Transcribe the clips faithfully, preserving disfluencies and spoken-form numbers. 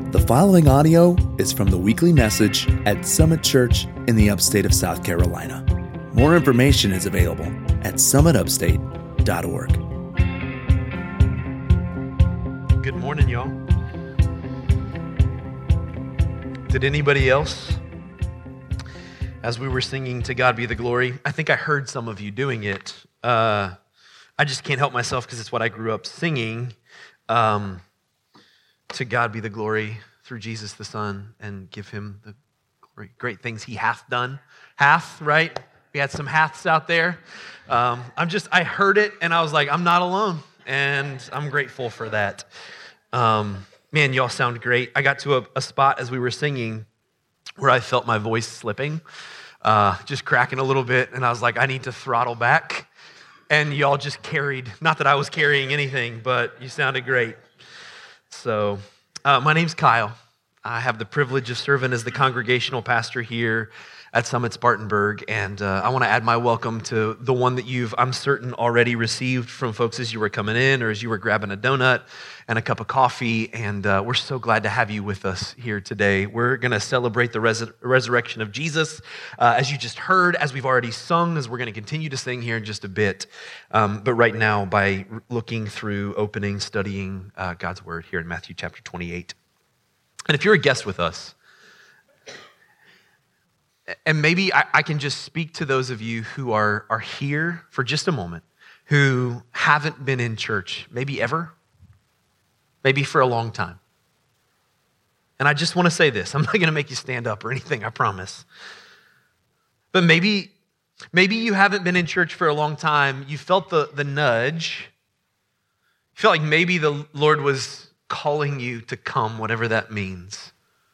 The following audio is from the weekly message at Summit Church in the upstate of South Carolina. More information is available at summit upstate dot org. Good morning, y'all. Did anybody else, as we were singing To God Be the Glory, I think I heard some of you doing it. Uh, I just can't help myself because it's what I grew up singing. Um, To God be the glory through Jesus the Son, and give him the great, great things he hath done. Hath, right? We had some haths out there. Um, I'm just, I heard it and I was like, I'm not alone. And I'm grateful for that. Um, man, y'all sound great. I got to a, a spot as we were singing where I felt my voice slipping, uh, just cracking a little bit. And I was like, I need to throttle back. And y'all just carried, not that I was carrying anything, but you sounded great. So, uh, my name's Kyle. I have the privilege of serving as the congregational pastor here at Summit Spartanburg, and uh, I want to add my welcome to the one that you've, I'm certain, already received from folks as you were coming in or as you were grabbing a donut and a cup of coffee, and uh, we're so glad to have you with us here today. We're going to celebrate the res- resurrection of Jesus, uh, as you just heard, as we've already sung, as we're going to continue to sing here in just a bit, um, but right now by looking through, opening, studying uh, God's Word here in Matthew chapter twenty-eight. And if you're a guest with us, and maybe I, I can just speak to those of you who are, are here for just a moment, who haven't been in church, maybe ever, maybe for a long time. And I just want to say this. I'm not going to make you stand up or anything, I promise. But maybe, maybe you haven't been in church for a long time. You felt the, the nudge. You felt like maybe the Lord was calling you to come, whatever that means.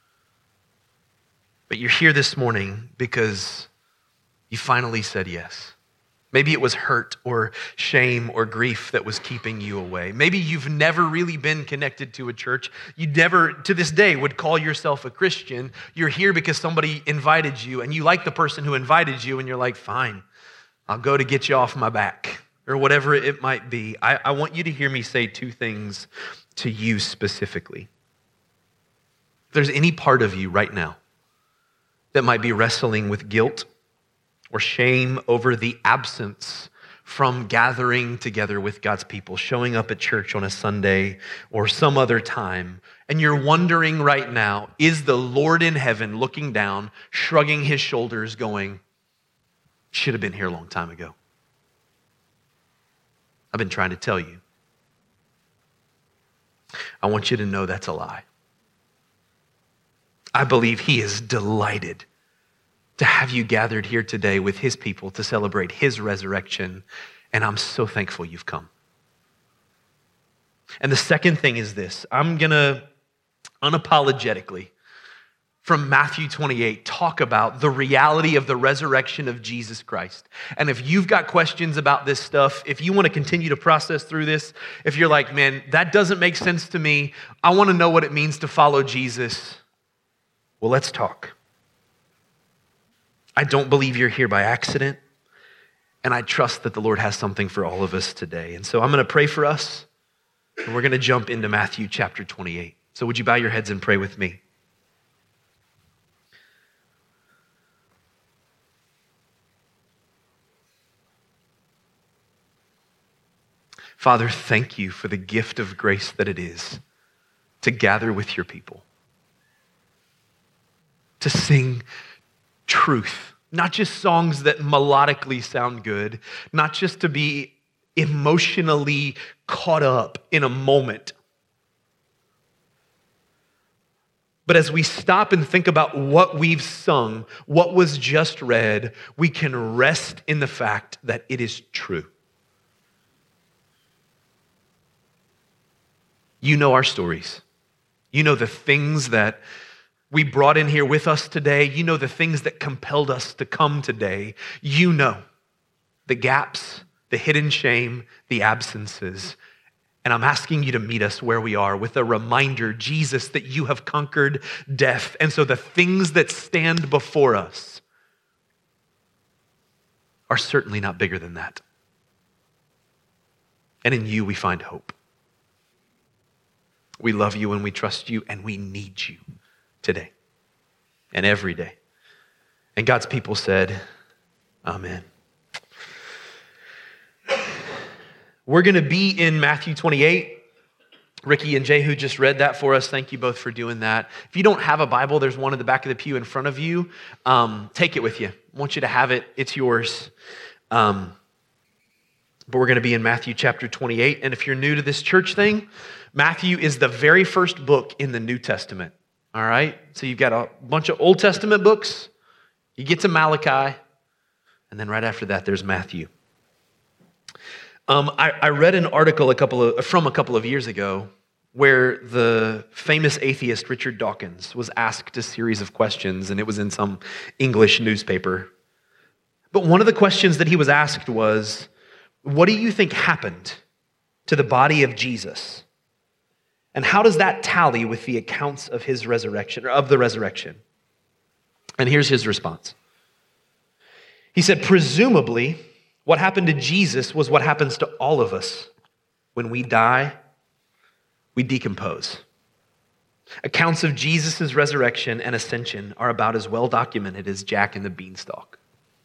But you're here this morning because you finally said yes. Maybe it was hurt or shame or grief that was keeping you away. Maybe you've never really been connected to a church. You never, to this day, would call yourself a Christian. You're here because somebody invited you, and you like the person who invited you, and you're like, fine, I'll go to get you off my back, or whatever it might be. I, I want you to hear me say two things to you specifically. If there's any part of you right now that might be wrestling with guilt or shame over the absence from gathering together with God's people, showing up at church on a Sunday or some other time, and you're wondering right now, is the Lord in heaven looking down, shrugging his shoulders, going, should have been here a long time ago? I've been trying to tell you. I want you to know that's a lie. I believe he is delighted to have you gathered here today with his people to celebrate his resurrection, and I'm so thankful you've come. And the second thing is this. I'm going to unapologetically, from Matthew twenty-eight, talk about the reality of the resurrection of Jesus Christ. And if you've got questions about this stuff, if you want to continue to process through this, if you're like, man, that doesn't make sense to me, I want to know what it means to follow Jesus, well, let's talk. I don't believe you're here by accident, and I trust that the Lord has something for all of us today. And so I'm going to pray for us, and we're going to jump into Matthew chapter twenty-eight. So would you bow your heads and pray with me? Father, thank you for the gift of grace that it is to gather with your people, to sing truth, not just songs that melodically sound good, not just to be emotionally caught up in a moment. But as we stop and think about what we've sung, what was just read, we can rest in the fact that it is true. You know our stories. You know the things that we brought in here with us today. You know the things that compelled us to come today. You know the gaps, the hidden shame, the absences. And I'm asking you to meet us where we are with a reminder, Jesus, that you have conquered death. And so the things that stand before us are certainly not bigger than that. And in you we find hope. We love you and we trust you and we need you today and every day. And God's people said, amen. We're going to be in Matthew twenty-eight. Ricky and Jehu just read that for us. Thank you both for doing that. If you don't have a Bible, there's one in the back of the pew in front of you. Um, take it with you. I want you to have it. It's yours. Um, but we're going to be in Matthew chapter twenty-eight. And if you're new to this church thing, Matthew is the very first book in the New Testament. All right? So you've got a bunch of Old Testament books. You get to Malachi. And then right after that, there's Matthew. Um, I, I read an article a couple of, from a couple of years ago where the famous atheist Richard Dawkins was asked a series of questions, and it was in some English newspaper. But one of the questions that he was asked was, what do you think happened to the body of Jesus? And how does that tally with the accounts of his resurrection, or of the resurrection? And here's his response. He said, presumably, what happened to Jesus was what happens to all of us. When we die, we decompose. Accounts of Jesus' resurrection and ascension are about as well documented as Jack and the Beanstalk.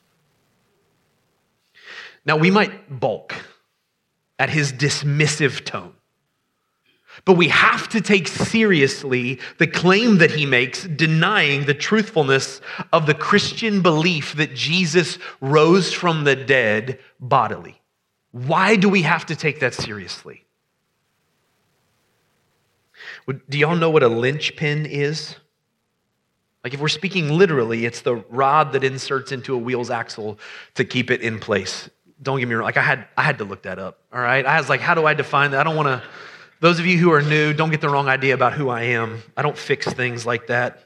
Now, we might balk at his dismissive tone, but we have to take seriously the claim that he makes, denying the truthfulness of the Christian belief that Jesus rose from the dead bodily. Why do we have to take that seriously? Do y'all know what a linchpin is? Like if we're speaking literally, it's the rod that inserts into a wheel's axle to keep it in place. Don't get me wrong. Like I had, I had to look that up. All right. I was like, how do I define that? I don't want to. Those of you who are new, don't get the wrong idea about who I am. I don't fix things like that.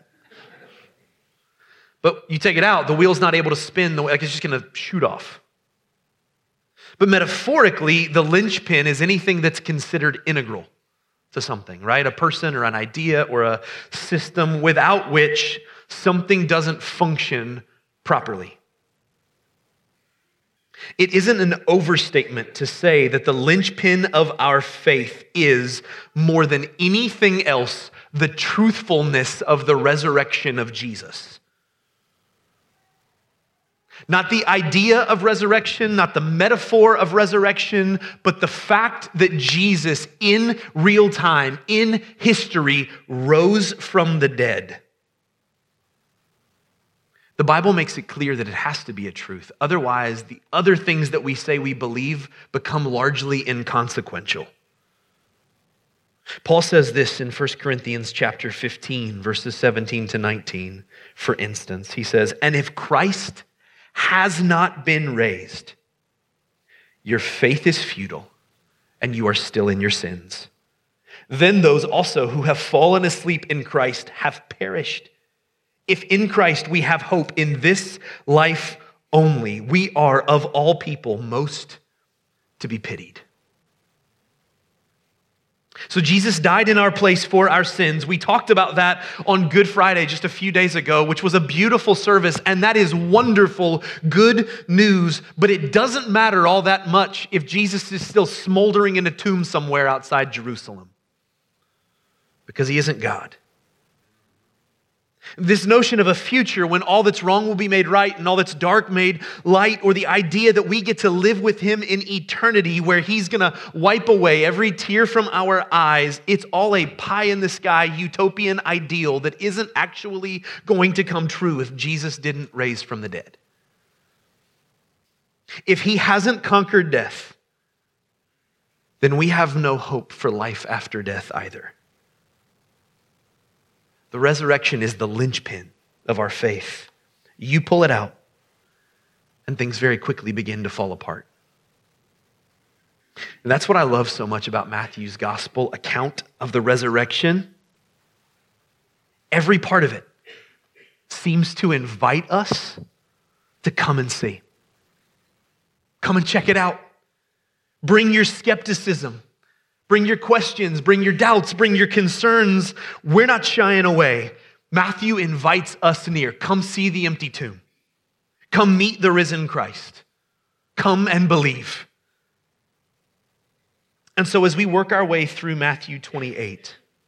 But you take it out, the wheel's not able to spin, like it's just going to shoot off. But metaphorically, the linchpin is anything that's considered integral to something, right? A person or an idea or a system without which something doesn't function properly. It isn't an overstatement to say that the linchpin of our faith is, more than anything else, the truthfulness of the resurrection of Jesus. Not the idea of resurrection, not the metaphor of resurrection, but the fact that Jesus, in real time, in history, rose from the dead. The Bible makes it clear that it has to be a truth. Otherwise, the other things that we say we believe become largely inconsequential. Paul says this in First Corinthians chapter fifteen, verses seventeen to nineteen, for instance. He says, and if Christ has not been raised, your faith is futile, and you are still in your sins. Then those also who have fallen asleep in Christ have perished. If in Christ we have hope in this life only, we are of all people most to be pitied. So Jesus died in our place for our sins. We talked about that on Good Friday just a few days ago, which was a beautiful service, and that is wonderful, good news, but it doesn't matter all that much if Jesus is still smoldering in a tomb somewhere outside Jerusalem, because he isn't God. This notion of a future when all that's wrong will be made right and all that's dark made light, or the idea that we get to live with him in eternity where he's going to wipe away every tear from our eyes, it's all a pie-in-the-sky utopian ideal that isn't actually going to come true if Jesus didn't raise from the dead. If he hasn't conquered death, then we have no hope for life after death either. The resurrection is the linchpin of our faith. You pull it out, and things very quickly begin to fall apart. And that's what I love so much about Matthew's gospel account of the resurrection. Every part of it seems to invite us to come and see. Come and check it out. Bring your skepticism. Bring your questions, bring your doubts, bring your concerns. We're not shying away. Matthew invites us near. Come see the empty tomb. Come meet the risen Christ. Come and believe. And so as we work our way through Matthew twenty-eight,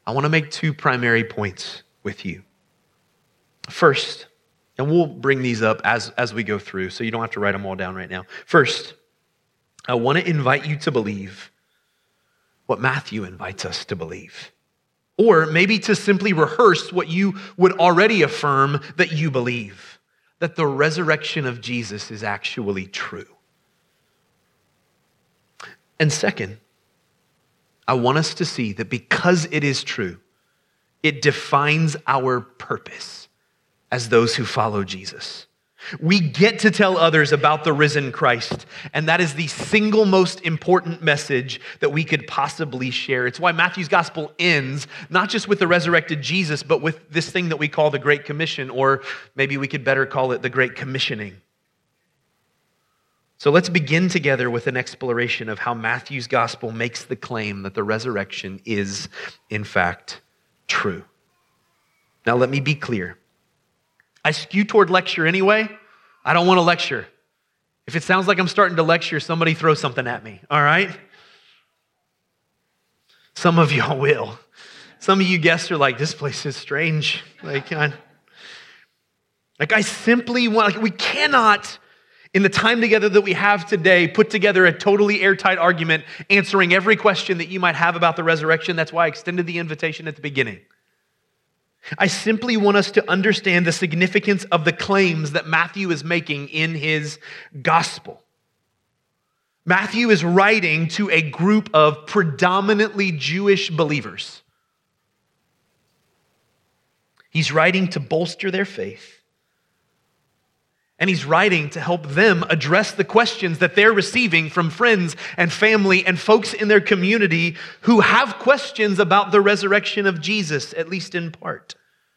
I want to make two primary points with you. First, and we'll bring these up as, as we go through, so you don't have to write them all down right now. First, I want to invite you to believe what Matthew invites us to believe. Or maybe to simply rehearse what you would already affirm that you believe, that the resurrection of Jesus is actually true. And second, I want us to see that because it is true, it defines our purpose as those who follow Jesus. We get to tell others about the risen Christ, and that is the single most important message that we could possibly share. It's why Matthew's gospel ends not just with the resurrected Jesus, but with this thing that we call the Great Commission, or maybe we could better call it the Great Commissioning. So let's begin together with an exploration of how Matthew's gospel makes the claim that the resurrection is, in fact, true. Now, let me be clear. I skew toward lecture anyway. I don't want to lecture. If it sounds like I'm starting to lecture, somebody throw something at me, all right? Some of y'all will. Some of you guests are like, this place is strange. Like, I, like I simply want, like, we cannot, in the time together that we have today, put together a totally airtight argument answering every question that you might have about the resurrection. That's why I extended the invitation at the beginning. I simply want us to understand the significance of the claims that Matthew is making in his gospel. Matthew is writing to a group of predominantly Jewish believers. He's writing to bolster their faith. And he's writing to help them address the questions that they're receiving from friends and family and folks in their community who have questions about the resurrection of Jesus, at least in part.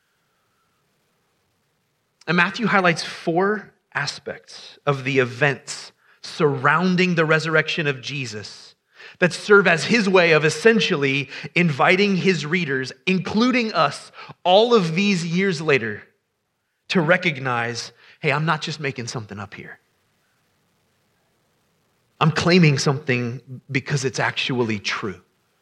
And Matthew highlights four aspects of the events surrounding the resurrection of Jesus that serve as his way of essentially inviting his readers, including us, all of these years later, to recognize, hey, I'm not just making something up here. I'm claiming something because it's actually true.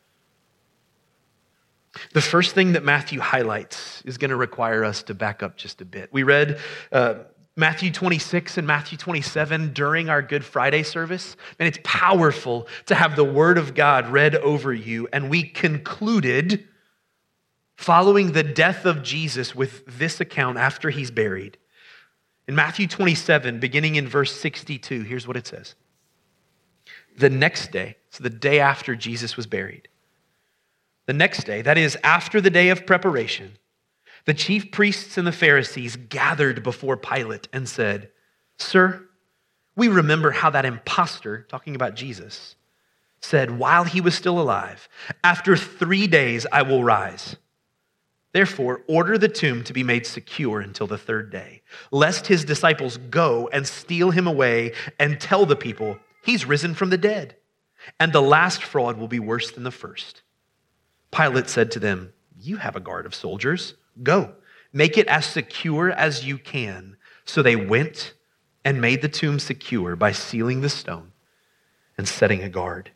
The first thing that Matthew highlights is going to require us to back up just a bit. We read uh, Matthew twenty-six and Matthew twenty-seven during our Good Friday service, and it's powerful to have the Word of God read over you. And we concluded, following the death of Jesus, with this account after he's buried. In Matthew twenty-seven, beginning in verse sixty-two, here's what it says. The next day, so the day after Jesus was buried, the next day, that is, after the day of preparation, the chief priests and the Pharisees gathered before Pilate and said, "Sir, we remember how that impostor," talking about Jesus, "said while he was still alive, 'After three days I will rise.' Therefore, order the tomb to be made secure until the third day, lest his disciples go and steal him away and tell the people, 'He's risen from the dead.' And the last fraud will be worse than the first." Pilate said to them, "You have a guard of soldiers. Go, make it as secure as you can." So they went and made the tomb secure by sealing the stone and setting a guard.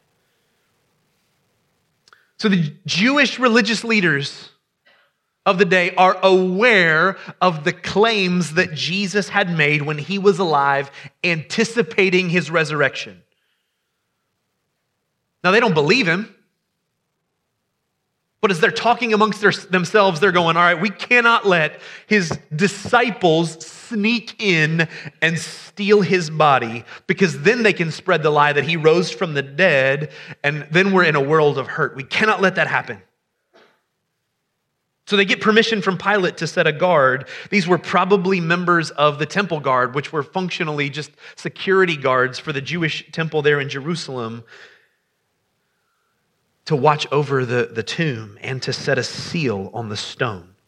So the Jewish religious leaders of the day are aware of the claims that Jesus had made when he was alive, anticipating his resurrection. Now, they don't believe him, but as they're talking amongst their, themselves, they're going, all right, we cannot let his disciples sneak in and steal his body, because then they can spread the lie that he rose from the dead, and then we're in a world of hurt. We cannot let that happen. So they get permission from Pilate to set a guard. These were probably members of the temple guard, which were functionally just security guards for the Jewish temple there in Jerusalem, to watch over the, the tomb and to set a seal on the stone.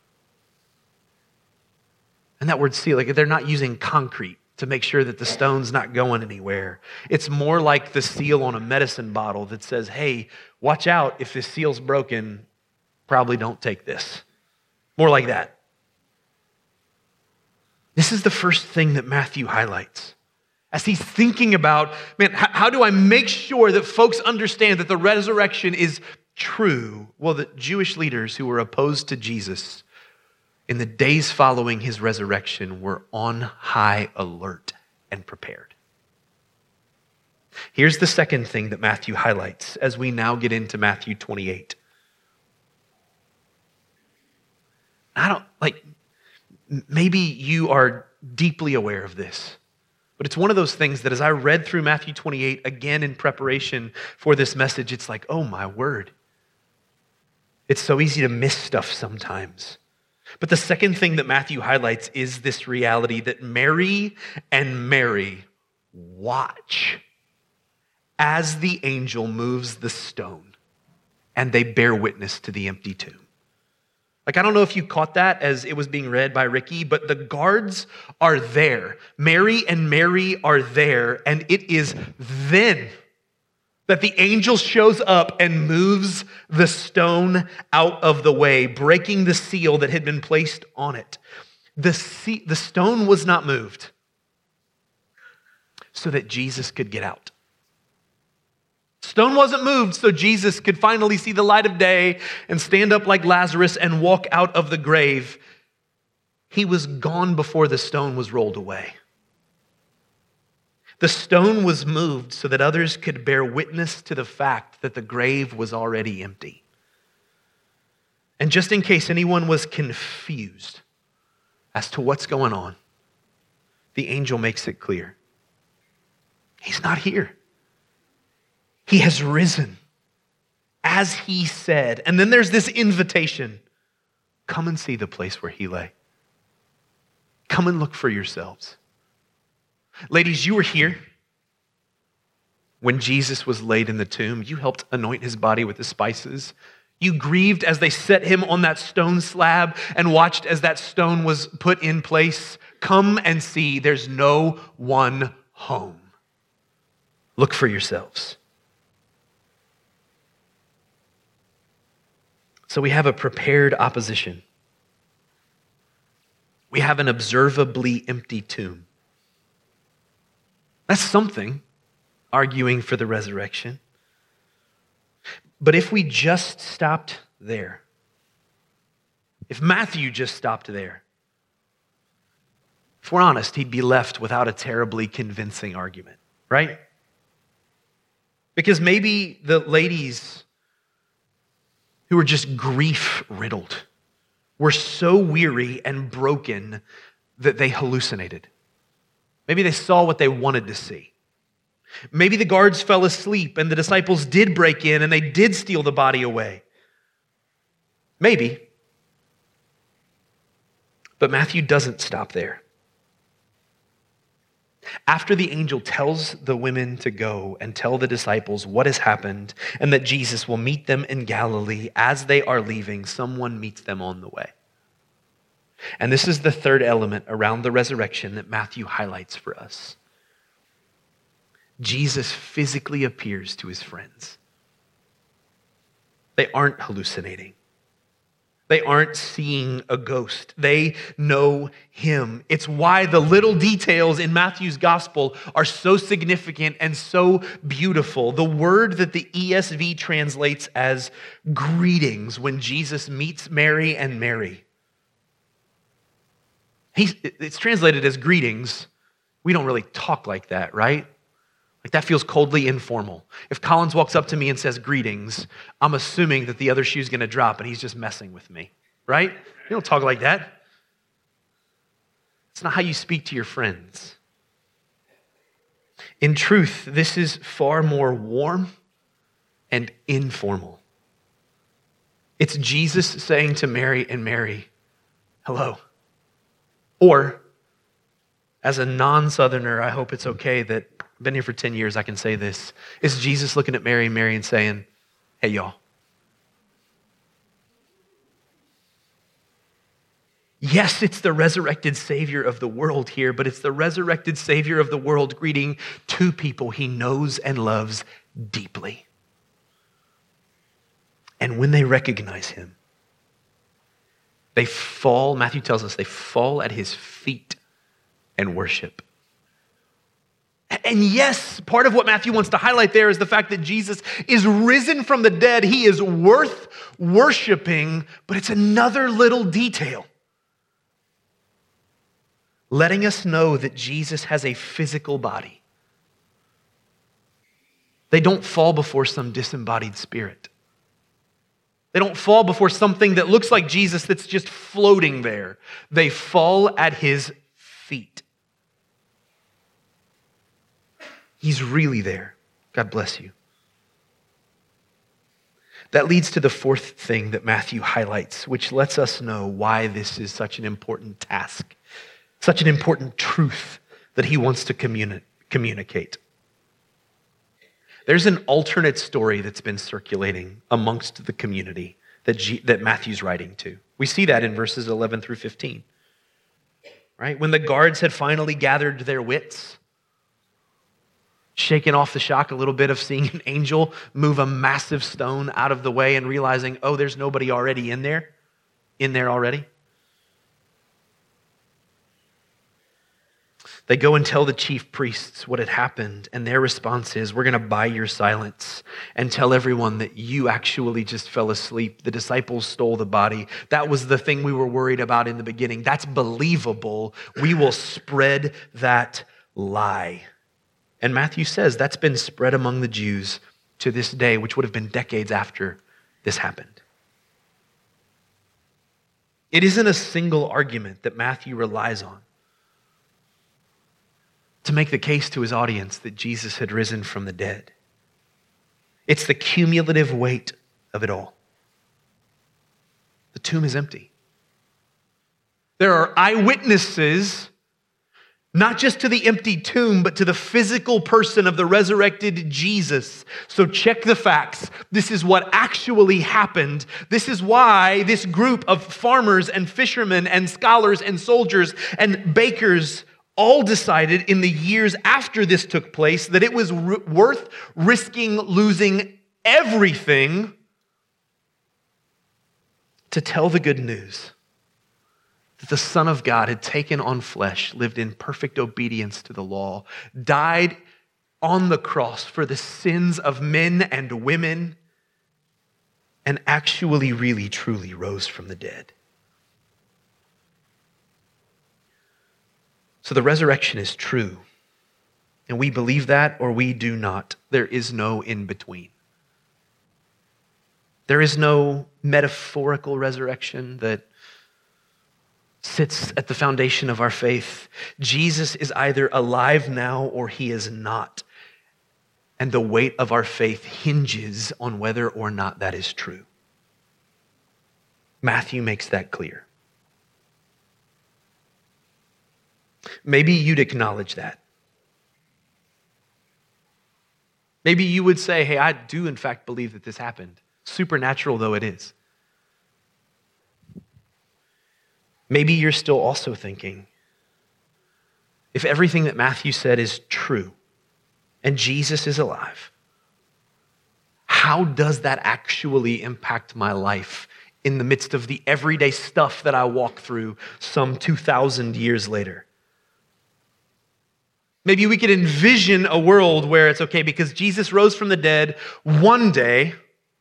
And that word seal, like, they're not using concrete to make sure that the stone's not going anywhere. It's more like the seal on a medicine bottle that says, hey, watch out, if this seal's broken, probably don't take this. More like that. This is the first thing that Matthew highlights. As he's thinking about, man, how do I make sure that folks understand that the resurrection is true, well, the Jewish leaders who were opposed to Jesus in the days following his resurrection were on high alert and prepared. Here's the second thing that Matthew highlights as we now get into Matthew twenty-eight. I don't, like, maybe you are deeply aware of this, but it's one of those things that as I read through Matthew twenty-eight again in preparation for this message, it's like, oh my word. It's so easy to miss stuff sometimes. But the second thing that Matthew highlights is this reality that Mary and Mary watch as the angel moves the stone and they bear witness to the empty tomb. Like, I don't know if you caught that as it was being read by Ricky, but the guards are there. Mary and Mary are there, and it is then that the angel shows up and moves the stone out of the way, breaking the seal that had been placed on it. The, sea, the stone was not moved so that Jesus could get out. Stone wasn't moved so Jesus could finally see the light of day and stand up like Lazarus and walk out of the grave. He was gone before the stone was rolled away. The stone was moved so that others could bear witness to the fact that the grave was already empty. And just in case anyone was confused as to what's going on, the angel makes it clear. He's not here. He has risen, as he said. And then there's this invitation. Come and see the place where he lay. Come and look for yourselves. Ladies, you were here when Jesus was laid in the tomb. You helped anoint his body with the spices. You grieved as they set him on that stone slab and watched as that stone was put in place. Come and see, there's no one home. Look for yourselves. So we have a prepared opposition. We have an observably empty tomb. That's something, arguing for the resurrection. But if we just stopped there, if Matthew just stopped there, if we're honest, he'd be left without a terribly convincing argument, right? Because maybe the ladies who were just grief-riddled were so weary and broken that they hallucinated. Maybe they saw what they wanted to see. Maybe the guards fell asleep and the disciples did break in and they did steal the body away. Maybe. But Matthew doesn't stop there. After the angel tells the women to go and tell the disciples what has happened and that Jesus will meet them in Galilee, as they are leaving, someone meets them on the way. And this is the third element around the resurrection that Matthew highlights for us. Jesus physically appears to his friends. They aren't hallucinating. They aren't seeing a ghost. They know him. It's why the little details in Matthew's gospel are so significant and so beautiful. The word that the E S V translates as greetings when Jesus meets Mary and Mary. He's, it's translated as greetings. We don't really talk like that, right? Like that feels coldly informal. If Collins walks up to me and says greetings, I'm assuming that the other shoe's going to drop and he's just messing with me, right? You don't talk like that. It's not how you speak to your friends. In truth, this is far more warm and informal. It's Jesus saying to Mary and Mary, hello. Or, as a non-Southerner, I hope it's okay that I've been here for ten years, I can say this. Is Jesus looking at Mary and Mary and saying, hey, y'all. Yes, it's the resurrected Savior of the world here, but it's the resurrected Savior of the world greeting two people he knows and loves deeply. And when they recognize him, they fall, Matthew tells us, they fall at his feet and worship. And yes, part of what Matthew wants to highlight there is the fact that Jesus is risen from the dead. He is worth worshiping, but it's another little detail, letting us know that Jesus has a physical body. They don't fall before some disembodied spirit. They don't fall before something that looks like Jesus that's just floating there. They fall at his feet. He's really there. God bless you. That leads to the fourth thing that Matthew highlights, which lets us know why this is such an important task, such an important truth that he wants to communi- communicate. There's an alternate story that's been circulating amongst the community that, G- that Matthew's writing to. We see that in verses eleven through fifteen. Right? When the guards had finally gathered their wits, shaken off the shock a little bit of seeing an angel move a massive stone out of the way and realizing, oh, there's nobody already in there, in there already. They go and tell the chief priests what had happened, and their response is, we're going to buy your silence and tell everyone that you actually just fell asleep. The disciples stole the body. That was the thing we were worried about in the beginning. That's believable. We will spread that lie. And Matthew says that's been spread among the Jews to this day, which would have been decades after this happened. It isn't a single argument that Matthew relies on to make the case to his audience that Jesus had risen from the dead. It's the cumulative weight of it all. The tomb is empty. There are eyewitnesses, not just to the empty tomb, but to the physical person of the resurrected Jesus. So check the facts. This is what actually happened. This is why this group of farmers and fishermen and scholars and soldiers and bakers all decided in the years after this took place that it was r- worth risking losing everything to tell the good news that the Son of God had taken on flesh, lived in perfect obedience to the law, died on the cross for the sins of men and women, and actually, really, truly rose from the dead. So the resurrection is true, and we believe that or we do not. There is no in between. There is no metaphorical resurrection that sits at the foundation of our faith. Jesus is either alive now or he is not. And the weight of our faith hinges on whether or not that is true. Matthew makes that clear. Maybe you'd acknowledge that. Maybe you would say, hey, I do in fact believe that this happened, supernatural though it is. Maybe you're still also thinking, if everything that Matthew said is true and Jesus is alive, how does that actually impact my life in the midst of the everyday stuff that I walk through some two thousand years later? Maybe we could envision a world where it's okay because Jesus rose from the dead, one day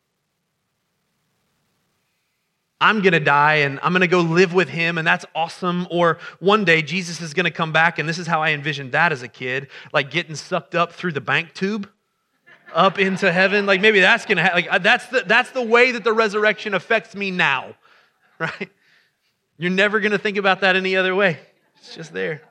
I'm going to die and I'm going to go live with him and that's awesome. Or one day Jesus is going to come back, and this is how I envisioned that as a kid, like getting sucked up through the bank tube up into heaven. Like maybe that's going to happen. Like that's the, that's the way that the resurrection affects me now, right? You're never going to think about that any other way. It's just there.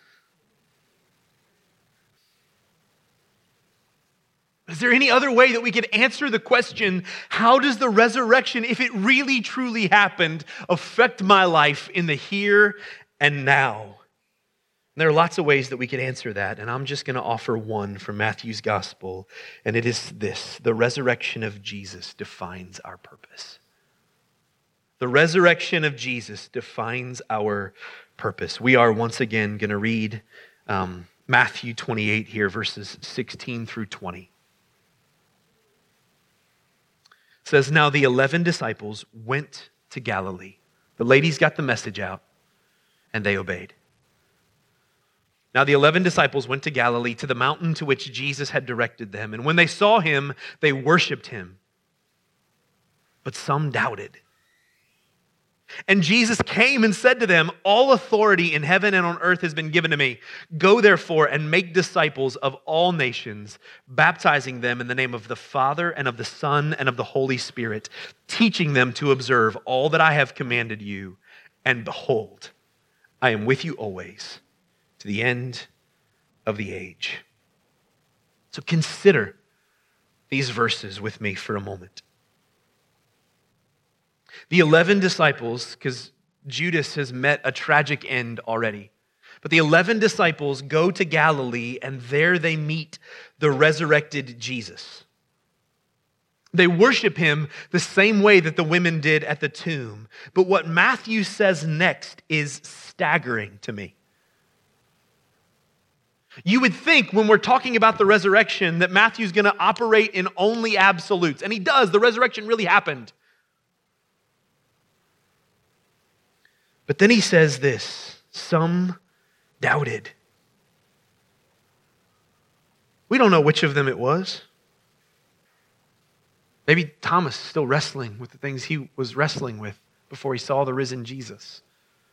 Is there any other way that we could answer the question, how does the resurrection, if it really truly happened, affect my life in the here and now? And there are lots of ways that we could answer that, and I'm just going to offer one from Matthew's gospel, and it is this: the resurrection of Jesus defines our purpose. The resurrection of Jesus defines our purpose. We are once again going to read um, Matthew twenty-eight here, verses sixteen through twenty. It says, now the eleven disciples went to Galilee. The ladies got the message out, and they obeyed. Now the eleven disciples went to Galilee, to the mountain to which Jesus had directed them. And when they saw him, they worshiped him. But some doubted. And Jesus came and said to them, all authority in heaven and on earth has been given to me. Go therefore and make disciples of all nations, baptizing them in the name of the Father and of the Son and of the Holy Spirit, teaching them to observe all that I have commanded you. And behold, I am with you always to the end of the age. So consider these verses with me for a moment. The eleven disciples, because Judas has met a tragic end already, but the eleven disciples go to Galilee and there they meet the resurrected Jesus. They worship him the same way that the women did at the tomb. But what Matthew says next is staggering to me. You would think when we're talking about the resurrection that Matthew's going to operate in only absolutes. And he does. The resurrection really happened. But then he says this, some doubted. We don't know which of them it was. Maybe Thomas is still wrestling with the things he was wrestling with before he saw the risen Jesus.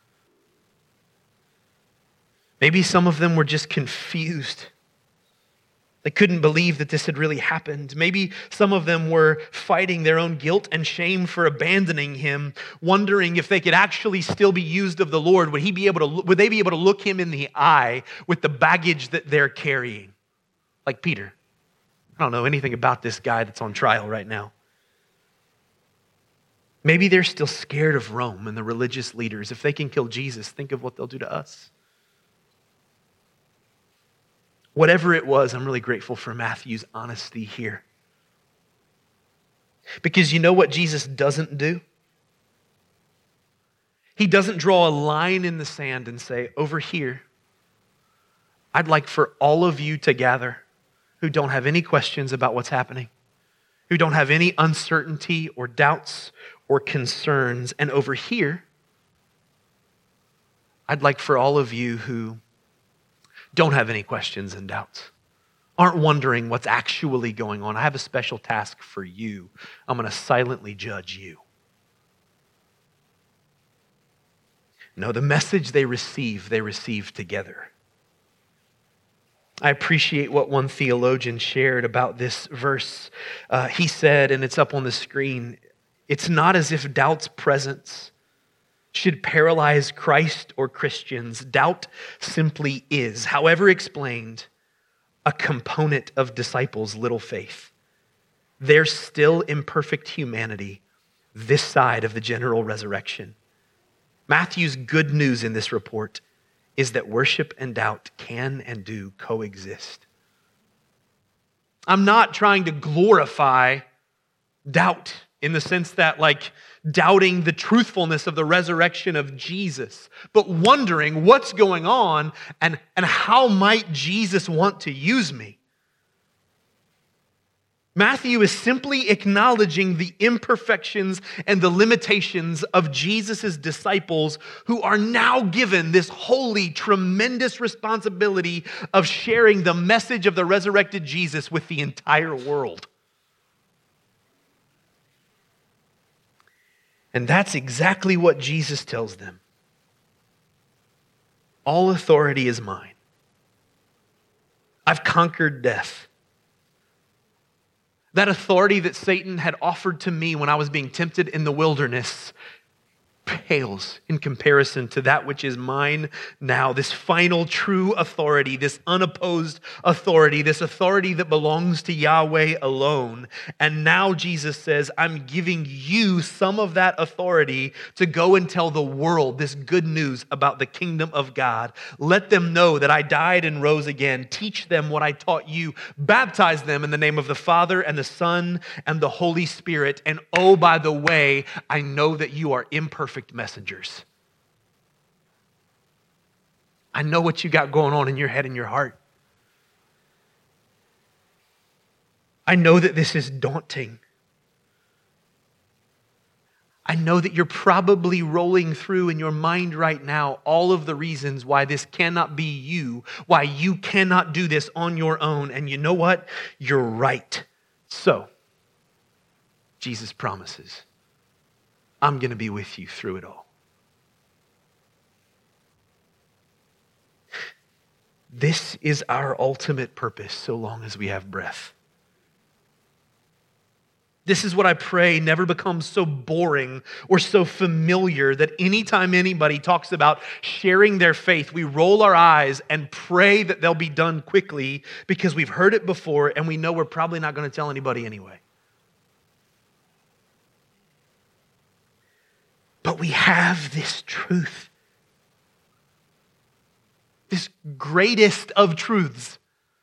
Maybe some of them were just confused. They couldn't believe that this had really happened. Maybe some of them were fighting their own guilt and shame for abandoning him, wondering if they could actually still be used of the Lord. Would he be able to, would they be able to look him in the eye with the baggage that they're carrying? Like Peter. I don't know anything about this guy that's on trial right now. Maybe they're still scared of Rome and the religious leaders. If they can kill Jesus, think of what they'll do to us. Whatever it was, I'm really grateful for Matthew's honesty here. Because you know what Jesus doesn't do? He doesn't draw a line in the sand and say, over here, I'd like for all of you to gather who don't have any questions about what's happening, who don't have any uncertainty or doubts or concerns. And over here, I'd like for all of you who don't have any questions and doubts, aren't wondering what's actually going on. I have a special task for you. I'm going to silently judge you. No, the message they receive, they receive together. I appreciate what one theologian shared about this verse. Uh, he said, and it's up on the screen, it's not as if doubt's presence should paralyze Christ or Christians. Doubt simply is, however explained, a component of disciples' little faith. They're still imperfect humanity this side of the general resurrection. Matthew's good news in this report is that worship and doubt can and do coexist. I'm not trying to glorify doubt in the sense that, like, doubting the truthfulness of the resurrection of Jesus, but wondering what's going on and, and how might Jesus want to use me. Matthew is simply acknowledging the imperfections and the limitations of Jesus' disciples who are now given this holy, tremendous responsibility of sharing the message of the resurrected Jesus with the entire world. And that's exactly what Jesus tells them. All authority is mine. I've conquered death. That authority that Satan had offered to me when I was being tempted in the wilderness pales in comparison to that which is mine now. This final true authority, this unopposed authority, this authority that belongs to Yahweh alone. And now Jesus says, I'm giving you some of that authority to go and tell the world this good news about the kingdom of God. Let them know that I died and rose again. Teach them what I taught you. Baptize them in the name of the Father and the Son and the Holy Spirit. And oh, by the way, I know that you are imperfect messengers. I know what you got going on in your head and your heart. I know that this is daunting. I know that you're probably rolling through in your mind right now all of the reasons why this cannot be you, why you cannot do this on your own. And you know what? You're right. So, Jesus promises, I'm going to be with you through it all. This is our ultimate purpose so long as we have breath. This is what I pray never becomes so boring or so familiar that anytime anybody talks about sharing their faith, we roll our eyes and pray that they'll be done quickly because we've heard it before and we know we're probably not going to tell anybody anyway. But we have this truth, this greatest of truths,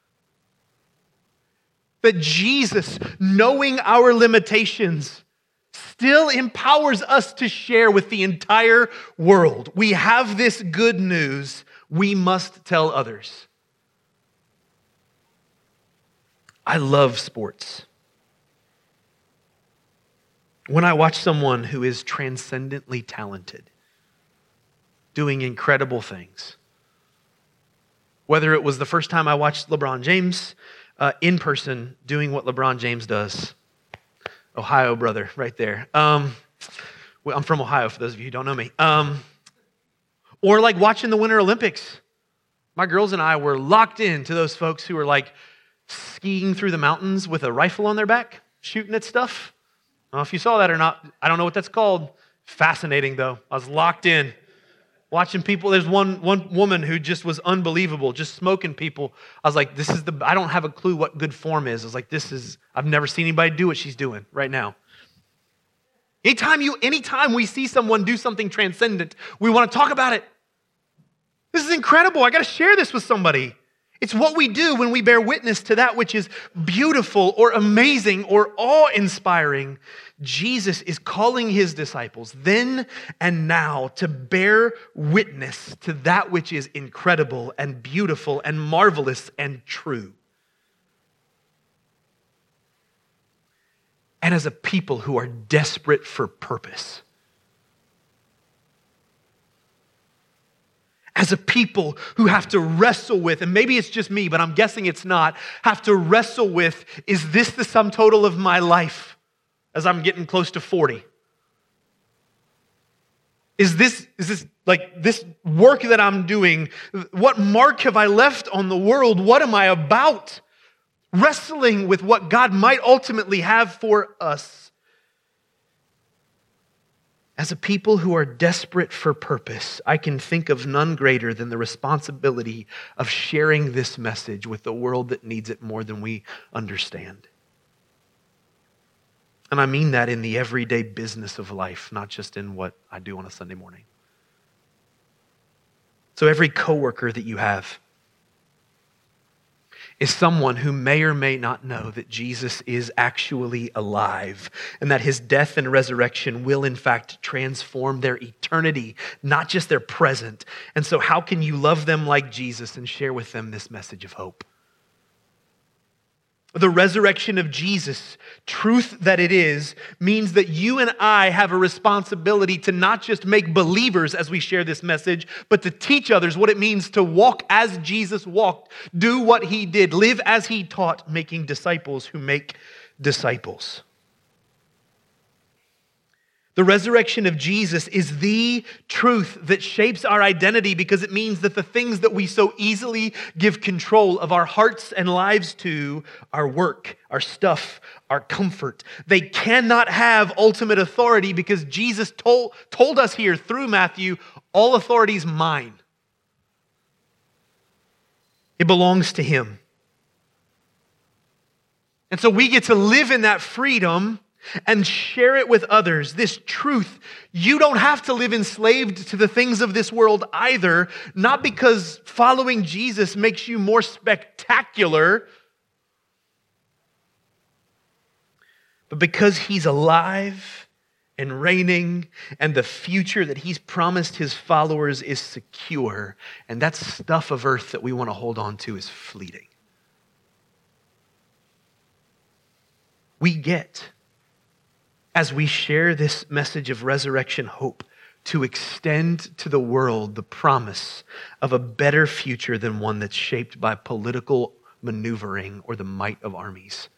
that Jesus, knowing our limitations, still empowers us to share with the entire world. We have this good news. We must tell others. I love sports. When I watch someone who is transcendently talented, doing incredible things, whether it was the first time I watched LeBron James Uh, in person, doing what LeBron James does. Ohio brother, right there. Um, well, I'm from Ohio, for those of you who don't know me. Um, or like watching the Winter Olympics. My girls and I were locked into those folks who were like skiing through the mountains with a rifle on their back, shooting at stuff. I don't know if you saw that or not. I don't know what that's called. Fascinating, though. I was locked in. Watching people, there's one one woman who just was unbelievable, just smoking people. I was like, this is the, I don't have a clue what good form is. I was like, this is, I've never seen anybody do what she's doing right now. Anytime you, anytime we see someone do something transcendent, we want to talk about it. This is incredible. I got to share this with somebody. It's what we do when we bear witness to that which is beautiful or amazing or awe-inspiring. Jesus is calling his disciples then and now to bear witness to that which is incredible and beautiful and marvelous and true. And as a people who are desperate for purpose, as a people who have to wrestle with, and maybe it's just me, but I'm guessing it's not, have to wrestle with, is this the sum total of my life as I'm getting close to forty? Is this, is this like this work that I'm doing, what mark have I left on the world? What am I about? Wrestling with what God might ultimately have for us. As a people who are desperate for purpose, I can think of none greater than the responsibility of sharing this message with the world that needs it more than we understand. And I mean that in the everyday business of life, not just in what I do on a Sunday morning. So every coworker that you have is someone who may or may not know that Jesus is actually alive and that his death and resurrection will in fact transform their eternity, not just their present. And so how can you love them like Jesus and share with them this message of hope? The resurrection of Jesus, truth that it is, means that you and I have a responsibility to not just make believers as we share this message, but to teach others what it means to walk as Jesus walked, do what he did, live as he taught, making disciples who make disciples. The resurrection of Jesus is the truth that shapes our identity because it means that the things that we so easily give control of our hearts and lives to, our work, our stuff, our comfort, they cannot have ultimate authority because Jesus told, told us here through Matthew, all authority is mine. It belongs to him. And so we get to live in that freedom and share it with others. This truth, you don't have to live enslaved to the things of this world either, not because following Jesus makes you more spectacular, but because he's alive and reigning, and the future that he's promised his followers is secure, and that stuff of earth that we want to hold on to is fleeting. We get as we share this message of resurrection hope to extend to the world the promise of a better future than one that's shaped by political maneuvering or the might of armies.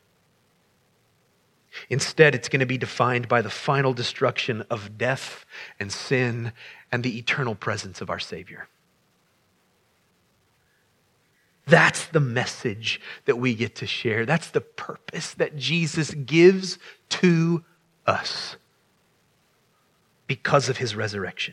Instead, it's going to be defined by the final destruction of death and sin and the eternal presence of our Savior. That's the message that we get to share. That's the purpose that Jesus gives to us because of his resurrection.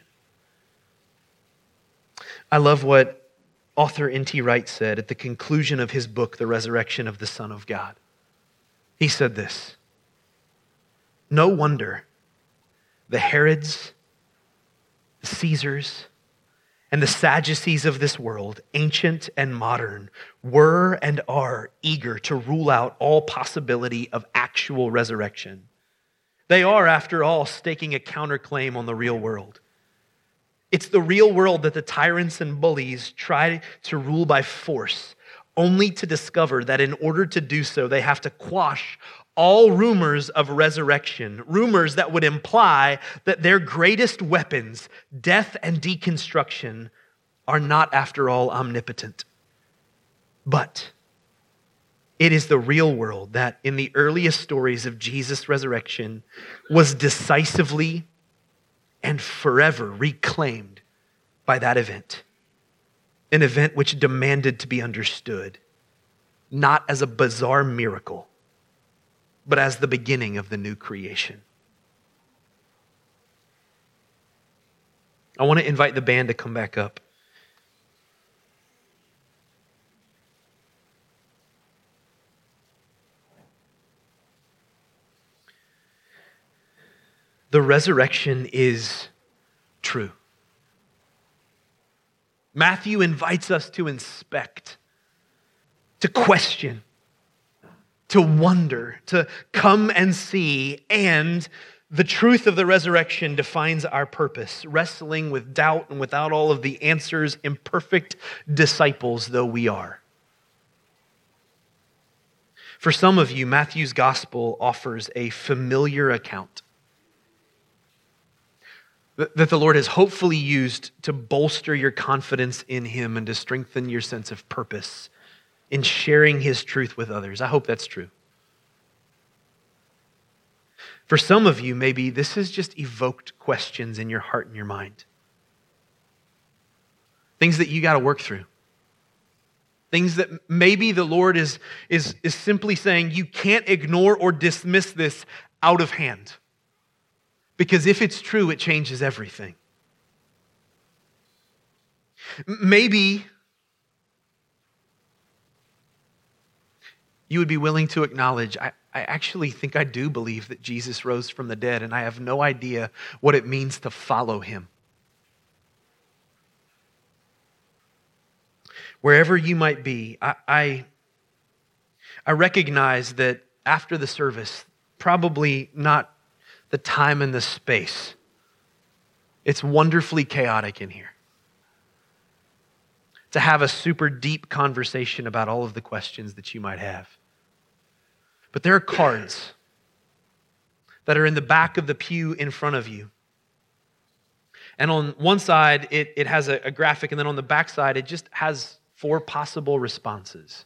I love what author N T Wright said at the conclusion of his book, The Resurrection of the Son of God. He said this: "No wonder the Herods, the Caesars, and the Sadducees of this world, ancient and modern, were and are eager to rule out all possibility of actual resurrection. They are, after all, staking a counterclaim on the real world. It's the real world that the tyrants and bullies try to rule by force, only to discover that in order to do so, they have to quash all rumors of resurrection, rumors that would imply that their greatest weapons, death and deconstruction, are not, after all, omnipotent. But it is the real world that, in the earliest stories of Jesus' resurrection, was decisively and forever reclaimed by that event. An event which demanded to be understood, not as a bizarre miracle, but as the beginning of the new creation." I want to invite the band to come back up. The resurrection is true. Matthew invites us to inspect, to question, to wonder, to come and see, and the truth of the resurrection defines our purpose, wrestling with doubt and without all of the answers, imperfect disciples though we are. For some of you, Matthew's gospel offers a familiar account that the Lord has hopefully used to bolster your confidence in him and to strengthen your sense of purpose in sharing his truth with others. I hope that's true. For some of you, maybe this has just evoked questions in your heart and your mind. Things that you got to work through. Things that maybe the Lord is, is, is simply saying, you can't ignore or dismiss this out of hand. Because if it's true, it changes everything. Maybe you would be willing to acknowledge, I, I actually think I do believe that Jesus rose from the dead, and I have no idea what it means to follow him. Wherever you might be, I, I, I recognize that after the service, probably not the time and the space. It's wonderfully chaotic in here. To have a super deep conversation about all of the questions that you might have. But there are cards that are in the back of the pew in front of you. And on one side, it, it has a, a graphic, and then on the back side, it just has four possible responses.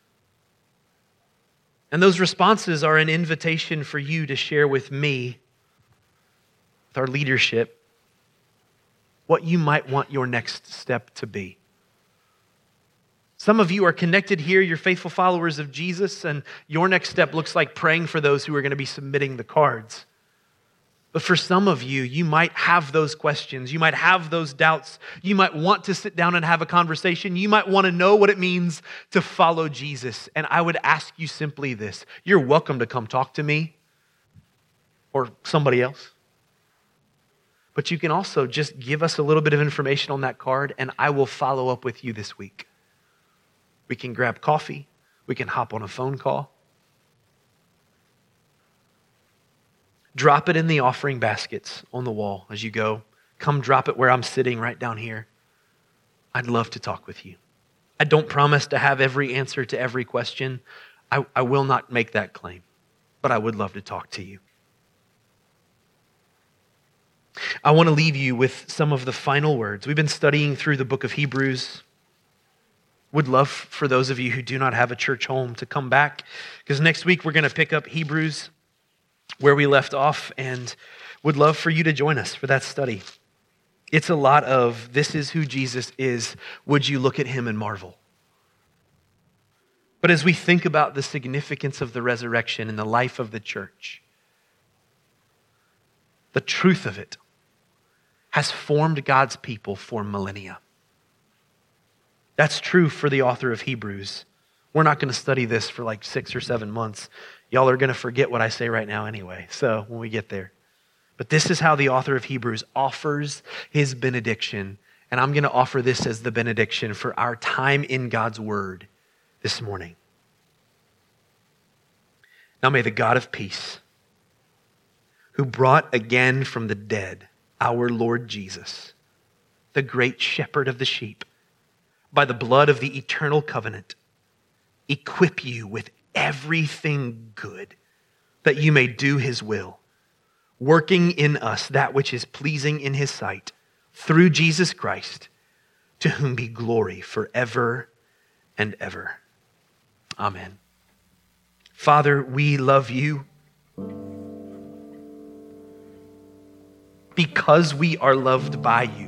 And those responses are an invitation for you to share with me, with our leadership, what you might want your next step to be. Some of you are connected here, you're faithful followers of Jesus, and your next step looks like praying for those who are going to be submitting the cards. But for some of you, you might have those questions, you might have those doubts, you might want to sit down and have a conversation, you might want to know what it means to follow Jesus. And I would ask you simply this: you're welcome to come talk to me or somebody else. But you can also just give us a little bit of information on that card, and I will follow up with you this week. We can grab coffee. We can hop on a phone call. Drop it in the offering baskets on the wall as you go. Come drop it where I'm sitting right down here. I'd love to talk with you. I don't promise to have every answer to every question. I, I will not make that claim, but I would love to talk to you. I want to leave you with some of the final words. We've been studying through the book of Hebrews. Would love for those of you who do not have a church home to come back, because next week we're going to pick up Hebrews where we left off, and would love for you to join us for that study. It's a lot of, this is who Jesus is. Would you look at him and marvel? But as we think about the significance of the resurrection in the life of the church, the truth of it has formed God's people for millennia. That's true for the author of Hebrews. We're not going to study this for like six or seven months. Y'all are going to forget what I say right now anyway, so when we get there. But this is how the author of Hebrews offers his benediction, and I'm going to offer this as the benediction for our time in God's word this morning. Now may the God of peace, who brought again from the dead our Lord Jesus, the great shepherd of the sheep, by the blood of the eternal covenant, equip you with everything good, that you may do his will, working in us that which is pleasing in his sight, through Jesus Christ, to whom be glory forever and ever. Amen. Father, we love you because we are loved by you.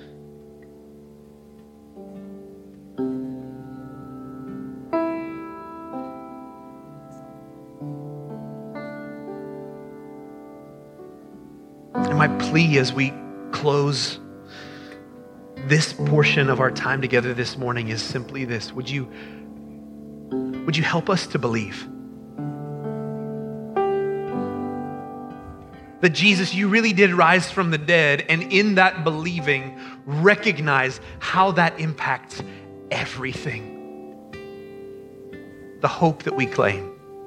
And my plea as we close this portion of our time together this morning is simply this. Would you, would you help us to believe that Jesus, you really did rise from the dead, and in that believing, recognize how that impacts everything. The hope that we claim.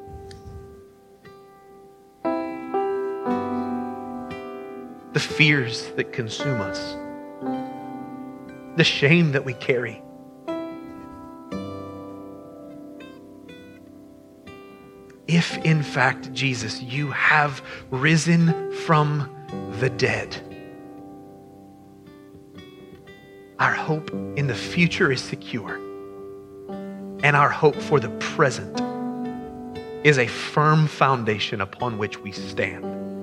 The fears that consume us. The shame that we carry. If in fact, Jesus, you have risen from the dead, our hope in the future is secure, and our hope for the present is a firm foundation upon which we stand.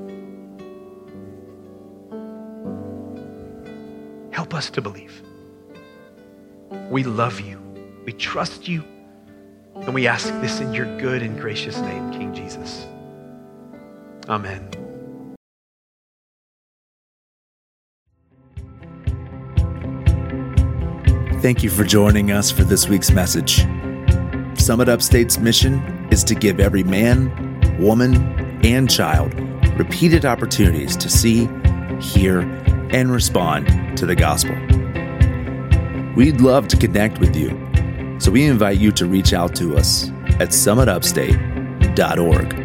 Help us to believe. We love you, we trust you, and we ask this in your good and gracious name, King Jesus. Amen. Thank you for joining us for this week's message. Summit Upstate's mission is to give every man, woman, and child repeated opportunities to see, hear, and respond to the gospel. We'd love to connect with you, so we invite you to reach out to us at summit upstate dot org.